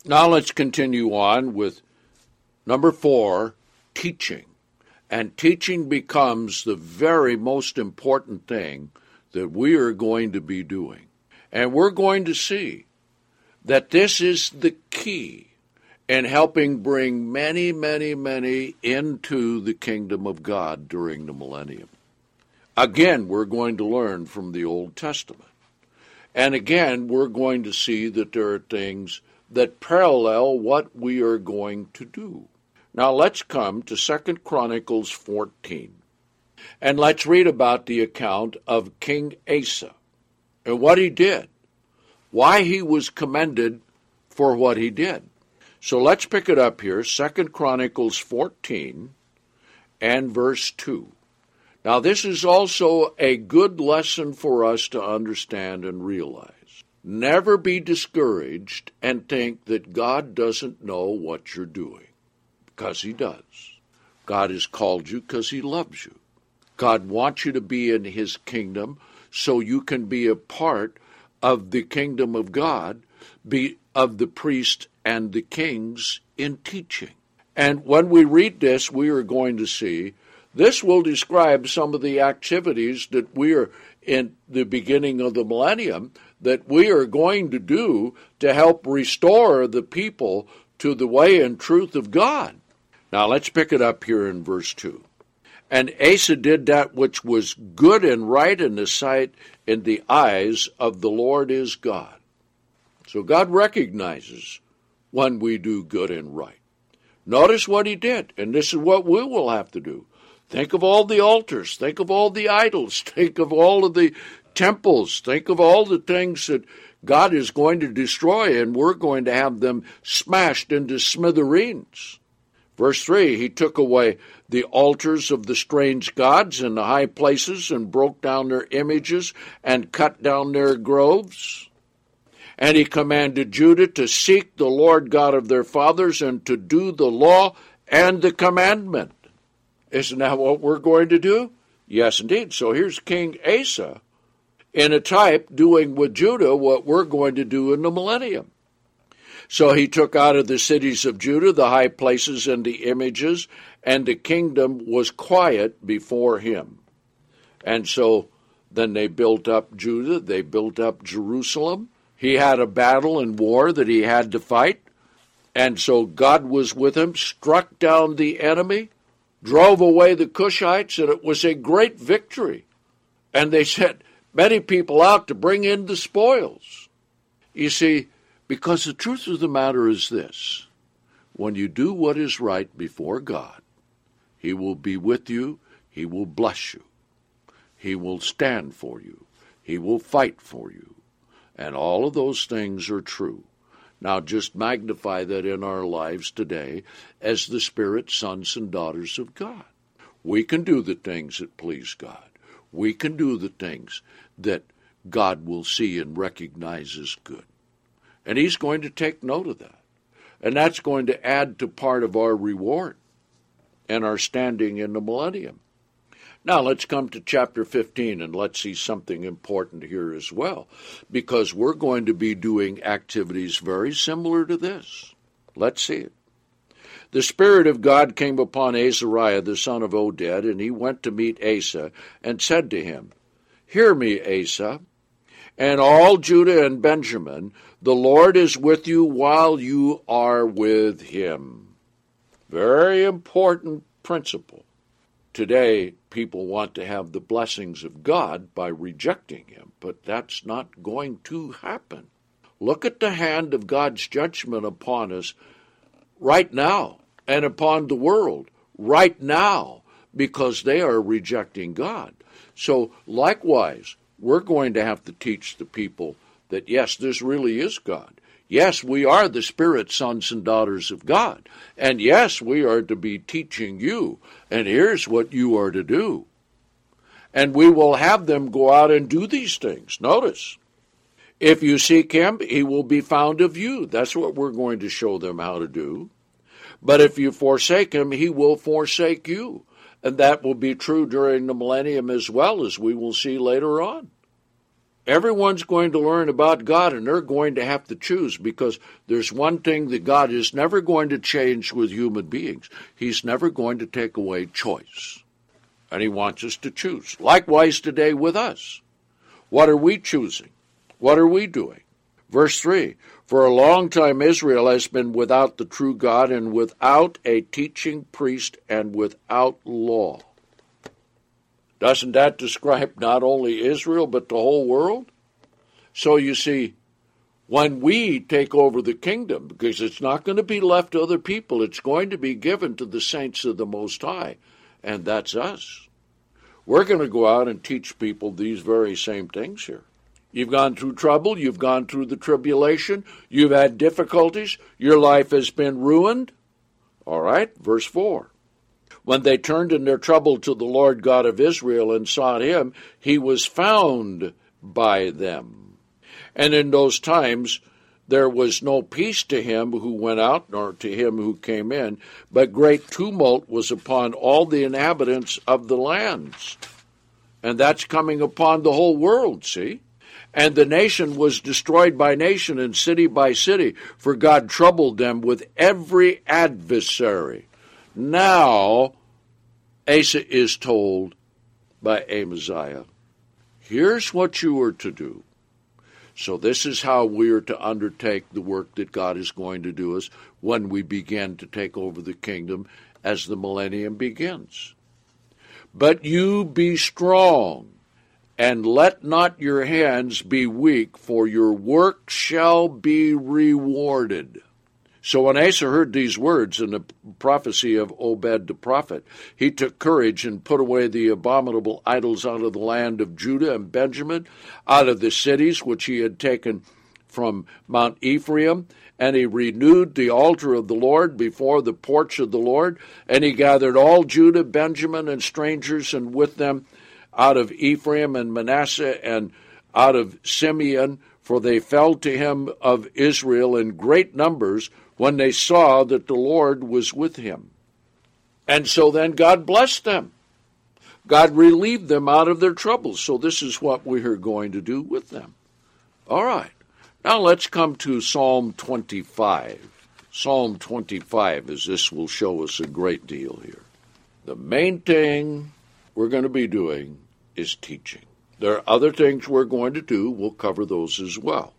Now let's continue on with number 4, teaching. And teaching becomes the very most important thing that we are going to be doing. And we're going to see that this is the key in helping bring many, many, many into the kingdom of God during the millennium. Again, we're going to learn from the Old Testament. And again, we're going to see that there are things that parallel what we are going to do. Now let's come to 2 Chronicles 14. And let's read about the account of King Asa and what he did, why he was commended for what he did. So let's pick it up here, 2 Chronicles 14 and verse 2. Now this is also a good lesson for us to understand and realize. Never be discouraged and think that God doesn't know what you're doing, because he does. God has called you because he loves you. God wants you to be in his kingdom so you can be a part of the kingdom of God, be of the priests and the kings in teaching. And when we read this, we are going to see this will describe some of the activities that we are in the beginning of the millennium that we are going to do to help restore the people to the way and truth of God. Now let's pick it up here in verse 2. And Asa did that which was good and right in the sight, in the eyes of the Lord his God. So God recognizes when we do good and right. Notice what he did, and this is what we will have to do. Think of all the altars, think of all the idols, think of all of the temples, think of all the things that God is going to destroy, and we're going to have them smashed into smithereens. Verse 3, he took away the altars of the strange gods in the high places and broke down their images and cut down their groves. And he commanded Judah to seek the Lord God of their fathers and to do the law and the commandment. Isn't that what we're going to do? Yes, indeed. So here's King Asa in a type doing with Judah what we're going to do in the millennium. So he took out of the cities of Judah the high places and the images, and the kingdom was quiet before him. And so then they built up Judah, they built up Jerusalem. He had a battle and war that he had to fight, and so God was with him, struck down the enemy, drove away the Cushites, and it was a great victory. And they sent many people out to bring in the spoils. You see, because the truth of the matter is this: when you do what is right before God, he will be with you, he will bless you, he will stand for you, he will fight for you. And all of those things are true. Now just magnify that in our lives today as the Spirit, sons and daughters of God. We can do the things that please God. We can do the things that God will see and recognize as good. And he's going to take note of that. And that's going to add to part of our reward and our standing in the millennium. Now let's come to chapter 15 and let's see something important here as well, because we're going to be doing activities very similar to this. Let's see it. The Spirit of God came upon Azariah the son of Oded, and he went to meet Asa and said to him, "Hear me, Asa, and all Judah and Benjamin, the Lord is with you while you are with him." Very important principle. Today, people want to have the blessings of God by rejecting him, but that's not going to happen. Look at the hand of God's judgment upon us right now and upon the world right now, because they are rejecting God. So likewise, we're going to have to teach the people that, yes, this really is God. Yes, we are the Spirit, sons and daughters of God. And yes, we are to be teaching you. And here's what you are to do. And we will have them go out and do these things. Notice, if you seek him, he will be found of you. That's what we're going to show them how to do. But if you forsake him, he will forsake you. And that will be true during the millennium as well, as we will see later on. Everyone's going to learn about God, and they're going to have to choose, because there's one thing that God is never going to change with human beings. He's never going to take away choice, and he wants us to choose. Likewise today with us. What are we choosing? What are we doing? Verse 3, for a long time Israel has been without the true God, and without a teaching priest, and without law. Doesn't that describe not only Israel, but the whole world? So you see, when we take over the kingdom, because it's not going to be left to other people, it's going to be given to the saints of the Most High, and that's us. We're going to go out and teach people these very same things here. You've gone through trouble, you've gone through the tribulation, you've had difficulties, your life has been ruined. All right, verse 4. When they turned in their trouble to the Lord God of Israel and sought him, he was found by them. And in those times there was no peace to him who went out, nor to him who came in, but great tumult was upon all the inhabitants of the lands. And that's coming upon the whole world, see? And the nation was destroyed by nation, and city by city, for God troubled them with every adversary. Now, Asa is told by Amaziah, here's what you are to do. So this is how we are to undertake the work that God is going to do us when we begin to take over the kingdom as the millennium begins. But you be strong, and let not your hands be weak, for your work shall be rewarded. So when Asa heard these words in the prophecy of Obed the prophet, he took courage and put away the abominable idols out of the land of Judah and Benjamin, out of the cities which he had taken from Mount Ephraim, and he renewed the altar of the Lord before the porch of the Lord, and he gathered all Judah, Benjamin, and strangers, and with them out of Ephraim and Manasseh, and out of Simeon, for they fell to him of Israel in great numbers, when they saw that the Lord was with him. And so then God blessed them. God relieved them out of their troubles. So this is what we are going to do with them. All right. Now let's come to Psalm 25. Psalm 25, as this will show us a great deal here. The main thing we're going to be doing is teaching. There are other things we're going to do. We'll cover those as well.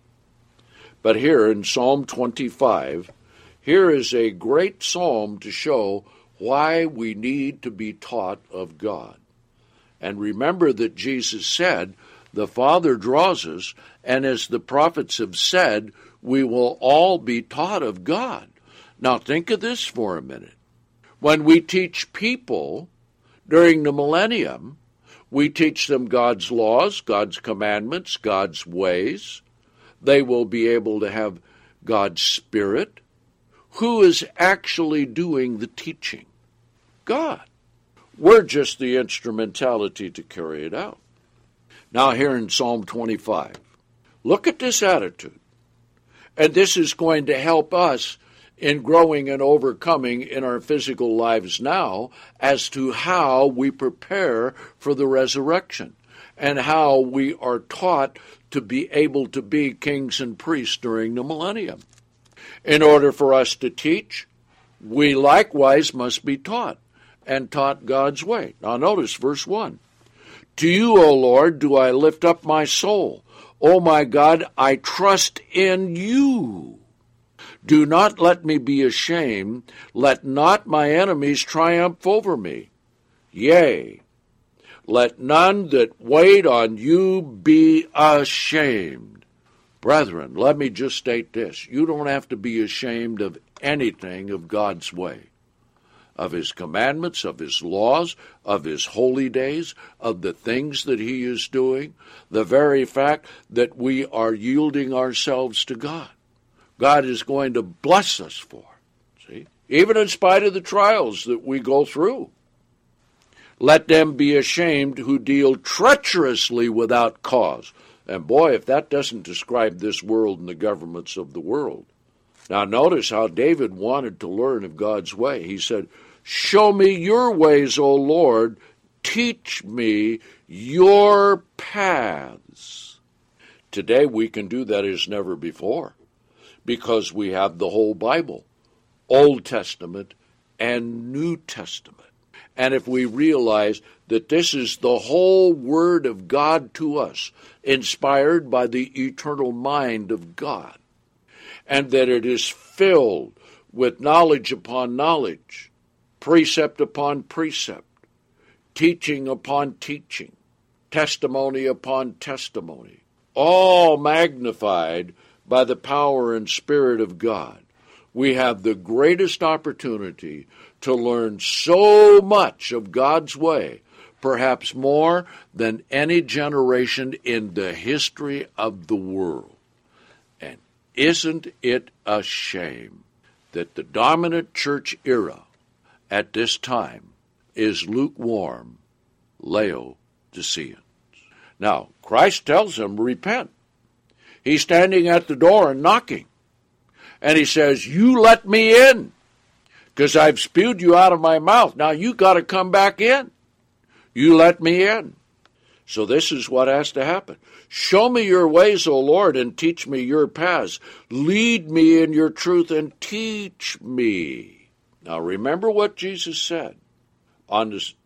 But here in Psalm 25, here is a great psalm to show why we need to be taught of God. And remember that Jesus said, the Father draws us, and as the prophets have said, we will all be taught of God. Now think of this for a minute. When we teach people during the millennium, we teach them God's laws, God's commandments, God's ways. They will be able to have God's Spirit. Who is actually doing the teaching? God. We're just the instrumentality to carry it out. Now here in Psalm 25, look at this attitude. And this is going to help us in growing and overcoming in our physical lives now as to how we prepare for the resurrection and how we are taught to be able to be kings and priests during the millennium. In order for us to teach, we likewise must be taught, and taught God's way. Now notice verse 1. To you, O Lord, do I lift up my soul. O my God, I trust in you. Do not let me be ashamed. Let not my enemies triumph over me. Yea, let none that wait on you be ashamed. Brethren, let me just state this. You don't have to be ashamed of anything of God's way, of his commandments, of his laws, of his holy days, of the things that he is doing, the very fact that we are yielding ourselves to God. God is going to bless us for, see, even in spite of the trials that we go through. Let them be ashamed who deal treacherously without cause. And boy, if that doesn't describe this world and the governments of the world. Now notice how David wanted to learn of God's way. He said, show me your ways, O Lord. Teach me your paths. Today we can do that as never before because we have the whole Bible, Old Testament and New Testament. And if we realize that this is the whole Word of God to us, inspired by the eternal mind of God, and that it is filled with knowledge upon knowledge, precept upon precept, teaching upon teaching, testimony upon testimony, all magnified by the power and Spirit of God, we have the greatest opportunity to learn so much of God's way, perhaps more than any generation in the history of the world. And isn't it a shame that the dominant church era at this time is lukewarm, Laodiceans? Now, Christ tells them, repent. He's standing at the door and knocking. And he says, you let me in, because I've spewed you out of my mouth. Now you got to come back in. You let me in. So this is what has to happen. Show me your ways, O Lord, and teach me your paths. Lead me in your truth and teach me. Now remember what Jesus said on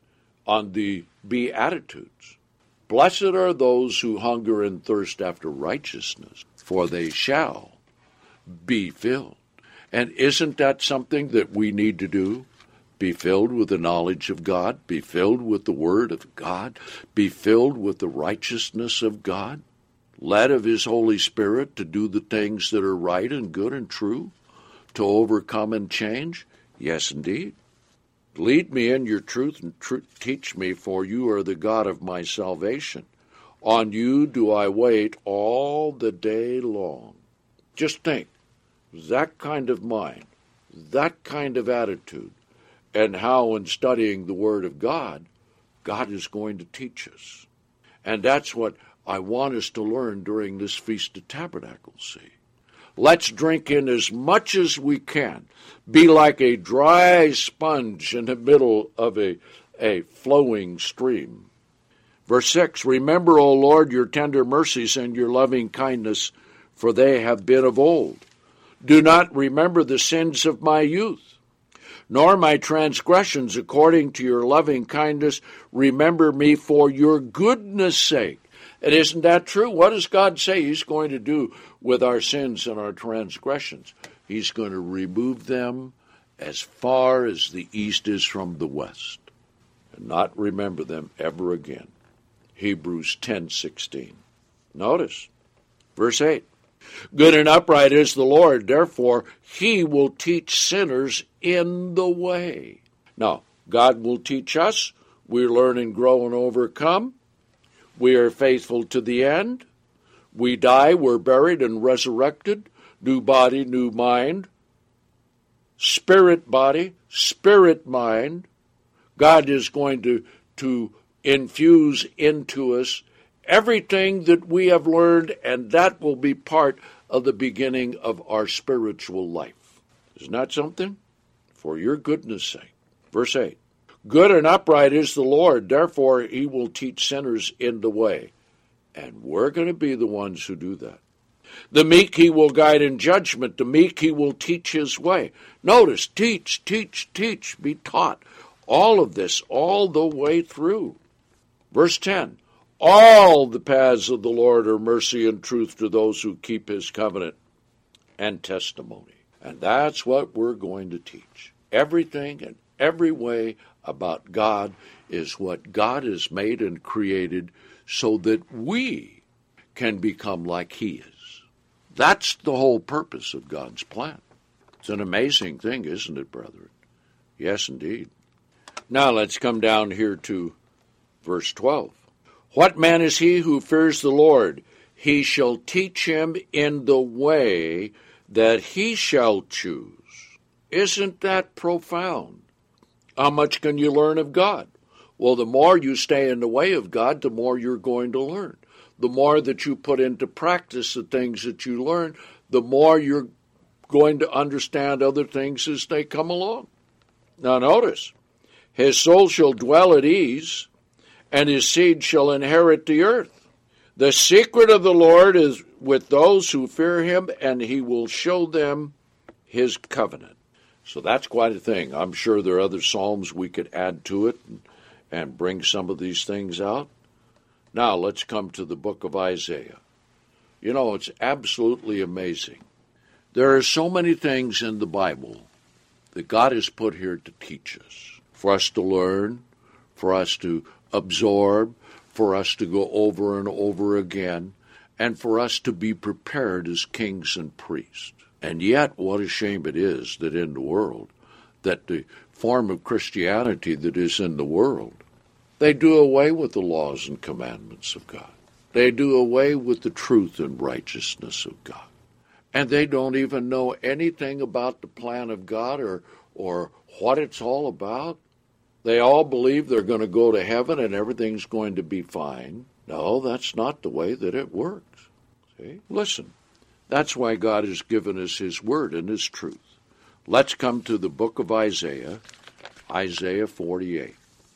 the Beatitudes. Blessed are those who hunger and thirst after righteousness, for they shall be filled. And isn't that something that we need to do? Be filled with the knowledge of God, be filled with the Word of God, be filled with the righteousness of God, led of His Holy Spirit to do the things that are right and good and true, to overcome and change? Yes, indeed. Lead me in your truth and teach me, for you are the God of my salvation. On you do I wait all the day long. Just think, that kind of mind, that kind of attitude, and how in studying the Word of God, God is going to teach us. And that's what I want us to learn during this Feast of Tabernacles, see. Let's drink in as much as we can. Be like a dry sponge in the middle of a flowing stream. Verse 6, remember, O Lord, your tender mercies and your loving kindness, for they have been of old. Do not remember the sins of my youth, nor my transgressions. According to your loving kindness, remember me for your goodness' sake. And isn't that true? What does God say He's going to do with our sins and our transgressions? He's going to remove them as far as the east is from the west, and not remember them ever again. Hebrews 10:16. Notice, verse 8. Good and upright is the Lord, therefore He will teach sinners in the way. Now, God will teach us. We learn and grow and overcome. We are faithful to the end. We die, we're buried and resurrected. New body, new mind. Spirit body, spirit mind. God is going to infuse into us everything that we have learned, and that will be part of the beginning of our spiritual life. Isn't that something? For your goodness' sake. Verse 8. Good and upright is the Lord, therefore He will teach sinners in the way. And we're going to be the ones who do that. The meek He will guide in judgment. The meek He will teach His way. Notice, teach, be taught. All of this, all the way through. Verse 10. All the paths of the Lord are mercy and truth to those who keep His covenant and testimony. And that's what we're going to teach. Everything and every way about God is what God has made and created so that we can become like He is. That's the whole purpose of God's plan. It's an amazing thing, isn't it, brethren? Yes, indeed. Now let's come down here to verse 12. What man is he who fears the Lord? He shall teach him in the way that he shall choose. Isn't that profound? How much can you learn of God? Well, the more you stay in the way of God, the more you're going to learn. The more that you put into practice the things that you learn, the more you're going to understand other things as they come along. Now notice, his soul shall dwell at ease, and his seed shall inherit the earth. The secret of the Lord is with those who fear him, and he will show them his covenant. So that's quite a thing. I'm sure there are other psalms we could add to it and bring some of these things out. Now let's come to the book of Isaiah. You know, it's absolutely amazing. There are so many things in the Bible that God has put here to teach us, for us to learn, for us to absorb, for us to go over and over again, and for us to be prepared as kings and priests. And yet, what a shame it is that in the world, that the form of Christianity that is in the world, they do away with the laws and commandments of God. They do away with the truth and righteousness of God. And they don't even know anything about the plan of God or what it's all about. They all believe they're going to go to heaven and everything's going to be fine. No, that's not the way that it works. See? Listen, that's why God has given us his word and his truth. Let's come to the book of Isaiah, Isaiah 48.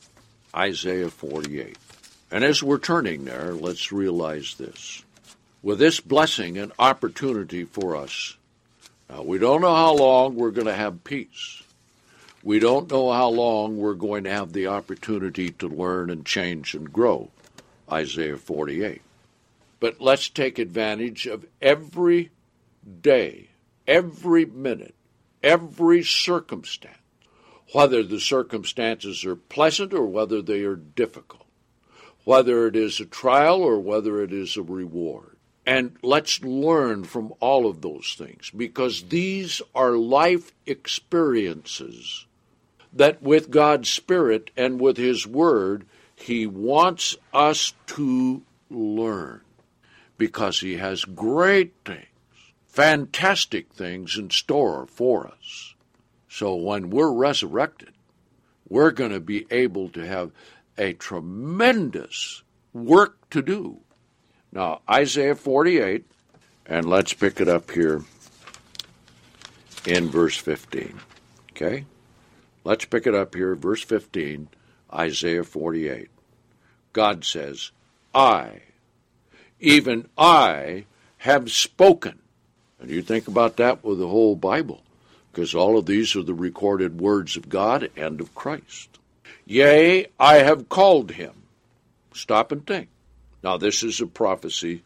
Isaiah 48. And as we're turning there, let's realize this. With this blessing and opportunity for us, now we don't know how long we're going to have peace. We don't know how long we're going to have the opportunity to learn and change and grow, Isaiah 48. But let's take advantage of every day, every minute, every circumstance, whether the circumstances are pleasant or whether they are difficult, whether it is a trial or whether it is a reward. And let's learn from all of those things, because these are life experiences that with God's Spirit and with his word, he wants us to learn, because he has great things, fantastic things in store for us. So when we're resurrected, we're going to be able to have a tremendous work to do. Now, Isaiah 48, and let's pick it up here in verse 15. Okay? Let's pick it up here, verse 15, Isaiah 48. God says, I, even I, have spoken. And you think about that with the whole Bible, because all of these are the recorded words of God and of Christ. Yea, I have called him. Stop and think. Now, this is a prophecy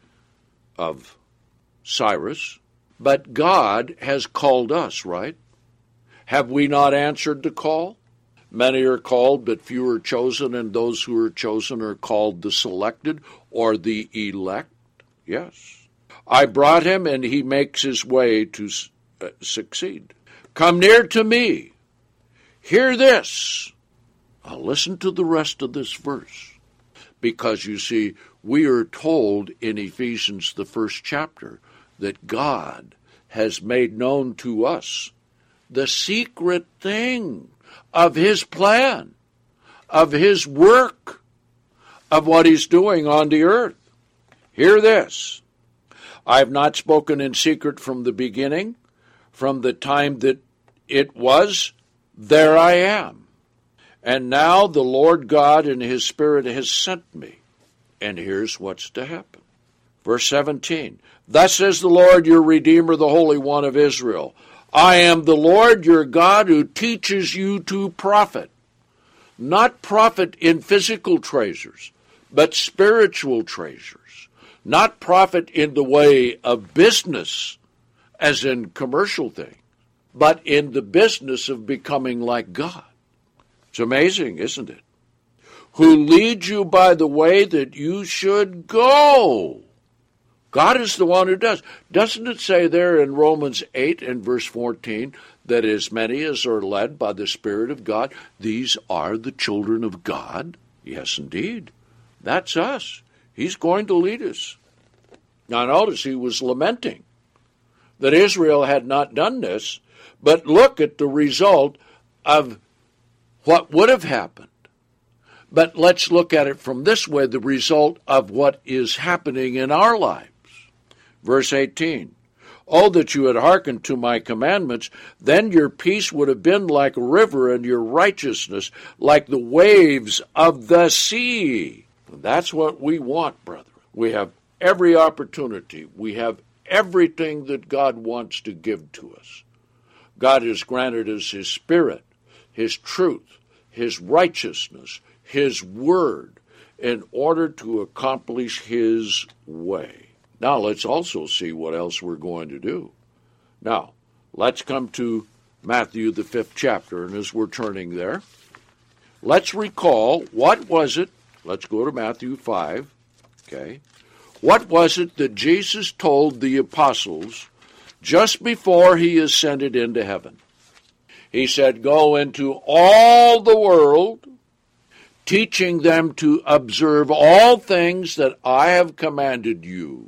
of Cyrus, but God has called us, right? Have we not answered the call? Many are called, but few are chosen, and those who are chosen are called the selected or the elect. Yes. I brought him, and he makes his way to succeed. Come near to me. Hear this. Now listen to the rest of this verse, because you see, we are told in Ephesians, the first chapter, that God has made known to us the secret thing of his plan, of his work, of what he's doing on the earth. Hear this. I have not spoken in secret from the beginning, from the time that it was, there I am. And now the Lord God in his Spirit has sent me. And here's what's to happen. Verse 17. Thus says the Lord, your Redeemer, the Holy One of Israel. I am the Lord your God who teaches you to profit. Not profit in physical treasures, but spiritual treasures. Not profit in the way of business, as in commercial things, but in the business of becoming like God. It's amazing, isn't it? Who leads you by the way that you should go. God is the one who does. Doesn't it say there in Romans 8 and verse 14 that as many as are led by the Spirit of God, these are the children of God? Yes, indeed. That's us. He's going to lead us. Now notice he was lamenting that Israel had not done this, but look at the result of what would have happened. But let's look at it from this way, the result of what is happening in our lives. Verse 18, oh, that you had hearkened to my commandments, then your peace would have been like a river, and your righteousness like the waves of the sea. That's what we want, brethren. We have every opportunity. We have everything that God wants to give to us. God has granted us His Spirit, His truth, His righteousness, His Word, in order to accomplish His way. Now, let's also see what else we're going to do. Now, let's come to Matthew, the 5th chapter, and as we're turning there, let's recall, what was it? Let's go to Matthew 5, okay? What was it that Jesus told the apostles just before He ascended into heaven? He said, "Go into all the world, teaching them to observe all things that I have commanded you.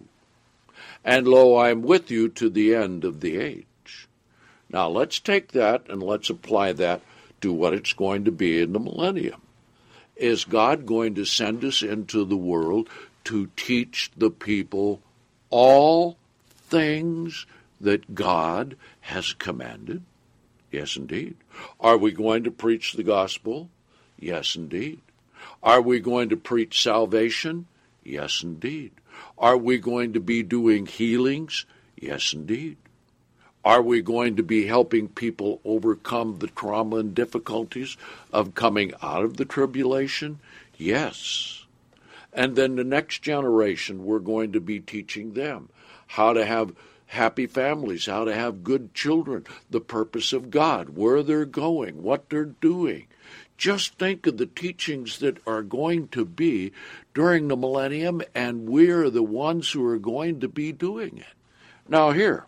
And lo, I am with you to the end of the age." Now let's take that and let's apply that to what it's going to be in the millennium. Is God going to send us into the world to teach the people all things that God has commanded? Yes, indeed. Are we going to preach the gospel? Yes, indeed. Are we going to preach salvation? Yes, indeed. Are we going to be doing healings? Yes, indeed. Are we going to be helping people overcome the trauma and difficulties of coming out of the tribulation? Yes. And then the next generation, we're going to be teaching them how to have happy families, how to have good children, the purpose of God, where they're going, what they're doing. Just think of the teachings that are going to be during the millennium, and we're the ones who are going to be doing it. Now here,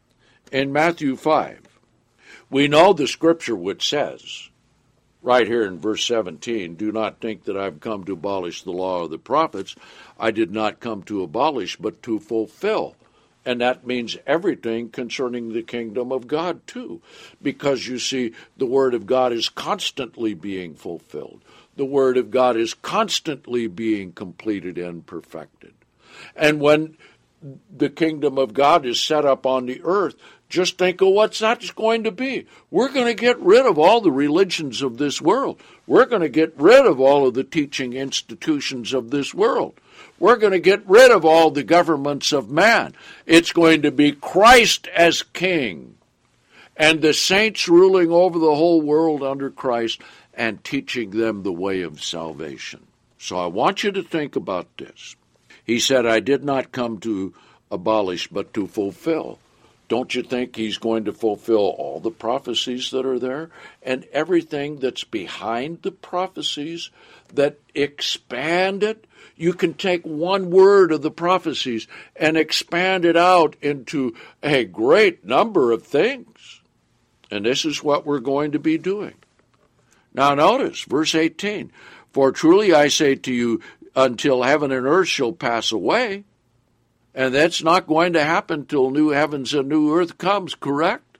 in Matthew 5, we know the scripture which says, right here in verse 17, "Do not think that I've come to abolish the law of the prophets. I did not come to abolish, but to fulfill." And that means everything concerning the kingdom of God, too. Because, you see, the Word of God is constantly being fulfilled. The Word of God is constantly being completed and perfected. And when the kingdom of God is set up on the earth, just think of what that's going to be. We're going to get rid of all the religions of this world. We're going to get rid of all of the teaching institutions of this world. We're going to get rid of all the governments of man. It's going to be Christ as king, and the saints ruling over the whole world under Christ and teaching them the way of salvation. So I want you to think about this. He said, "I did not come to abolish, but to fulfill." Don't you think He's going to fulfill all the prophecies that are there and everything that's behind the prophecies that expand it? You can take one word of the prophecies and expand it out into a great number of things. And this is what we're going to be doing. Now notice, verse 18, "For truly I say to you, until heaven and earth shall pass away," and that's not going to happen till new heavens and new earth comes, correct?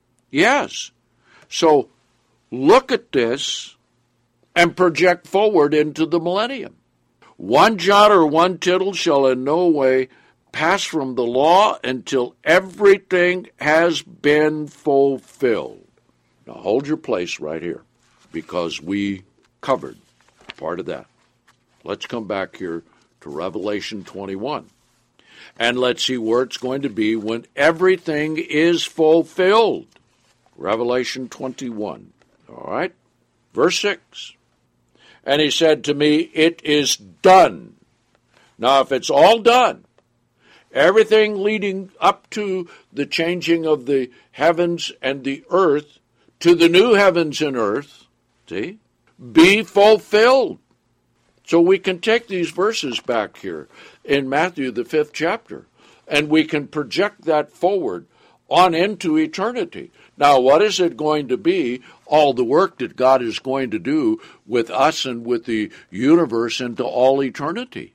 Yes. So look at this and project forward into the millennium. "One jot or one tittle shall in no way pass from the law until everything has been fulfilled." Now hold your place right here, because we covered part of that. Let's come back here to Revelation 21. And let's see where it's going to be when everything is fulfilled. Revelation 21. All right? Verse 6. "And He said to me, it is done." Now, if it's all done, everything leading up to the changing of the heavens and the earth to the new heavens and earth, see, be fulfilled. So we can take these verses back here in Matthew, the 5th chapter, and we can project that forward on into eternity. Now, what is it going to be, all the work that God is going to do with us and with the universe into all eternity?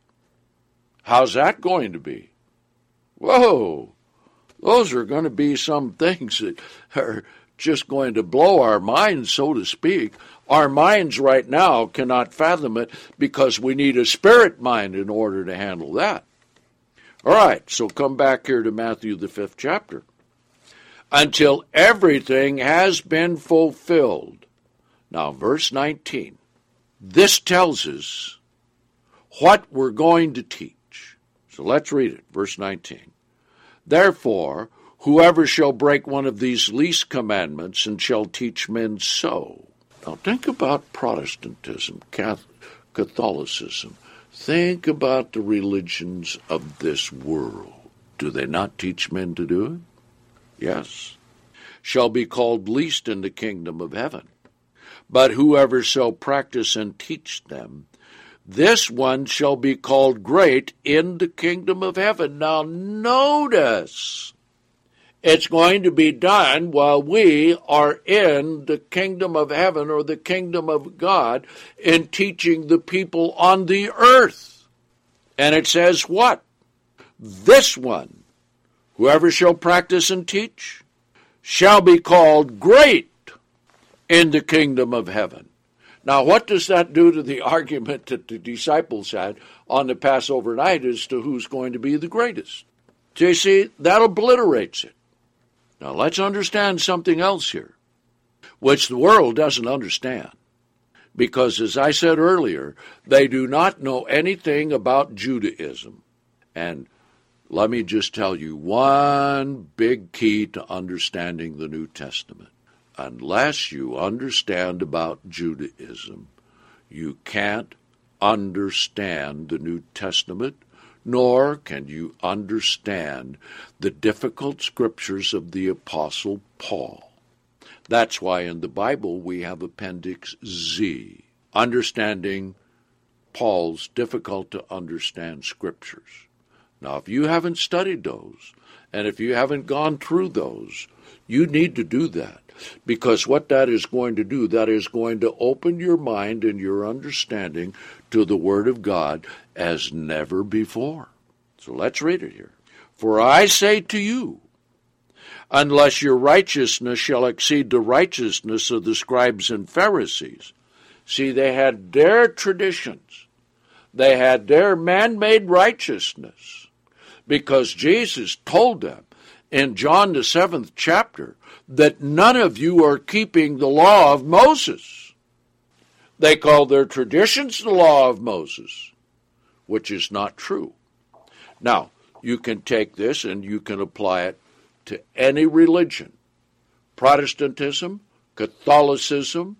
How's that going to be? Whoa! Those are going to be some things that are just going to blow our minds, so to speak. Our minds right now cannot fathom it because we need a spirit mind in order to handle that. All right, so come back here to Matthew, the 5th chapter. "Until everything has been fulfilled." Now, verse 19. This tells us what we're going to teach. So let's read it, verse 19. Therefore, whoever shall break one of these least commandments and shall teach men so. Now think about Protestantism, Catholicism. Think about the religions of this world. Do they not teach men to do it? Yes. Shall be called least in the kingdom of heaven. But whoever shall practice and teach them, this one shall be called great in the kingdom of heaven. Now notice, it's going to be done while we are in the kingdom of heaven or the kingdom of God in teaching the people on the earth. And it says what? This one, whoever shall practice and teach, shall be called great in the kingdom of heaven. Now, what does that do to the argument that the disciples had on the Passover night as to who's going to be the greatest? So you see, that obliterates it. Now, let's understand something else here, which the world doesn't understand. Because, as I said earlier, they do not know anything about Judaism. And let me just tell you one big key to understanding the New Testament. Unless you understand about Judaism, you can't understand the New Testament, nor can you understand the difficult scriptures of the Apostle Paul. That's why in the Bible we have Appendix Z, understanding Paul's difficult-to-understand scriptures. Now, if you haven't studied those, and if you haven't gone through those, you need to do that. Because what that is going to do, that is going to open your mind and your understanding to the Word of God as never before. So let's read it here. For I say to you, unless your righteousness shall exceed the righteousness of the scribes and Pharisees. See, they had their traditions. They had their man-made righteousness. Because Jesus told them in John the 7th chapter that none of you are keeping the law of Moses. They call their traditions the law of Moses, which is not true. Now, you can take this and you can apply it to any religion. Protestantism, Catholicism,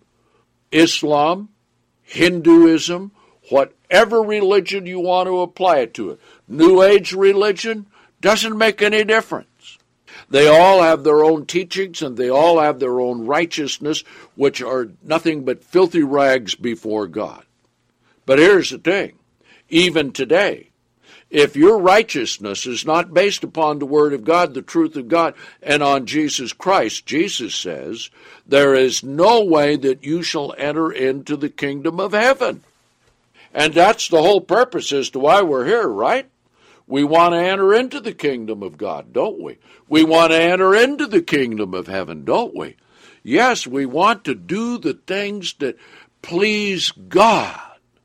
Islam, Hinduism, whatever religion you want to apply it to. New Age religion doesn't make any difference. They all have their own teachings and they all have their own righteousness, which are nothing but filthy rags before God. But here's the thing. Even today, if your righteousness is not based upon the Word of God, the truth of God, and on Jesus Christ, Jesus says, there is no way that you shall enter into the kingdom of heaven. And that's the whole purpose as to why we're here, right? We want to enter into the kingdom of God, don't we? We want to enter into the kingdom of heaven, don't we? Yes, we want to do the things that please God.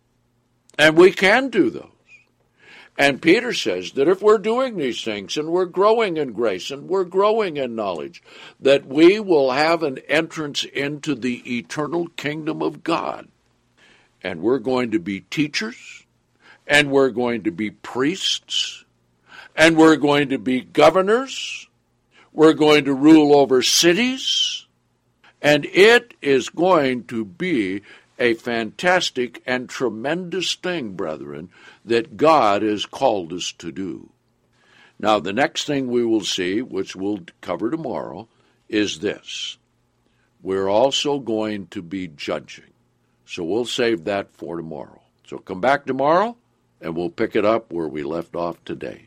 And we can do those. And Peter says that if we're doing these things and we're growing in grace and we're growing in knowledge, that we will have an entrance into the eternal kingdom of God. And we're going to be teachers, and we're going to be priests, and we're going to be governors, we're going to rule over cities, and it is going to be a fantastic and tremendous thing, brethren, that God has called us to do. Now, the next thing we will see, which we'll cover tomorrow, is this. We're also going to be judging. So we'll save that for tomorrow. So come back tomorrow, and we'll pick it up where we left off today.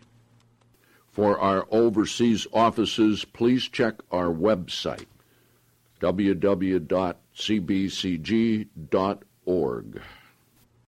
For our overseas offices, please check our website, www.cbcg.org.